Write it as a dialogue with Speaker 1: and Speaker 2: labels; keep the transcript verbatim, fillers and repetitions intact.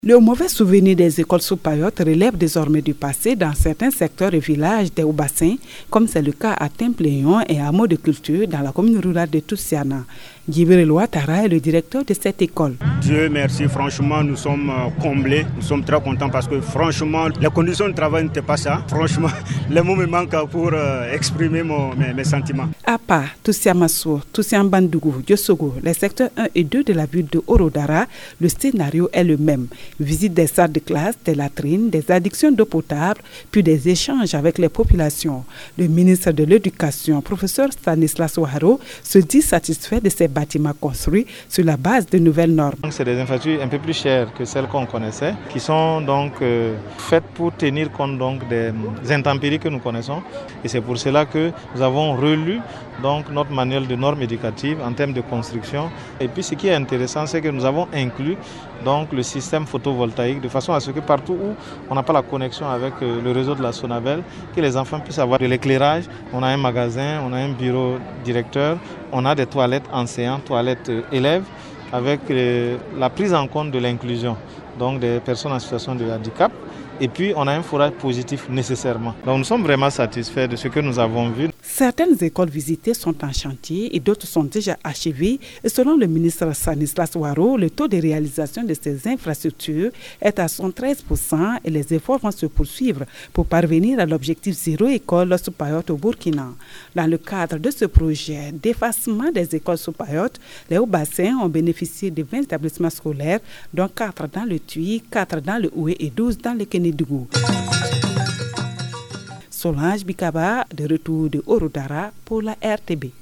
Speaker 1: Le mauvais souvenir des écoles sous Payotte relève désormais du passé dans certains secteurs et villages des Hauts-Bassins, comme c'est le cas à Templéon et à Hameau de Culture dans la commune rurale de Toussiana. Djibril Ouattara est le directeur de cette école.
Speaker 2: Dieu merci, franchement, nous sommes comblés, nous sommes très contents parce que franchement, les conditions de travail n'étaient pas ça. Franchement, les mots me manquent pour euh, exprimer mon, mes, mes sentiments.
Speaker 1: Apa, Toussiamasso, Toussiambandougou, Diosogo, les secteurs un et deux de la ville de Orodara, le scénario est le même. Visite des salles de classe, des latrines, des addictions d'eau potable, puis des échanges avec les populations. Le ministre de l'Éducation, professeur Stanislas Ouaharo, se dit satisfait de ces bâtiments construits sur la base de nouvelles normes.
Speaker 3: C'est des infrastructures un peu plus chères que celles qu'on connaissait, qui sont donc euh, faites pour tenir compte donc des intempéries que nous connaissons. Et c'est pour cela que nous avons relu donc notre manuel de normes éducatives en termes de construction. Et puis ce qui est intéressant, c'est que nous avons inclus donc le système photovoltaïque de façon à ce que partout où on n'a pas la connexion avec le réseau de la Sonabel, que les enfants puissent avoir de l'éclairage. On a un magasin, on a un bureau directeur, on a des toilettes enseignants, toilettes élèves, avec la prise en compte de l'inclusion donc des personnes en situation de handicap. Et puis, on a un forage positif nécessairement. Donc, nous sommes vraiment satisfaits de ce que nous avons vu.
Speaker 1: Certaines écoles visitées sont en chantier et d'autres sont déjà achevées. Et selon le ministre Stanislas Ouaharo, le taux de réalisation de ces infrastructures est à soixante-treize pour cent et les efforts vont se poursuivre pour parvenir à l'objectif zéro école sous Payotte au Burkina. Dans le cadre de ce projet d'effacement des écoles sous Payotte, les Hauts-Bassins ont bénéficié de vingt établissements scolaires, dont quatre dans le Tuy, quatre dans le Houé et douze dans le Kénédougou. Solange Bikaba, de retour de Orodara pour la R T B.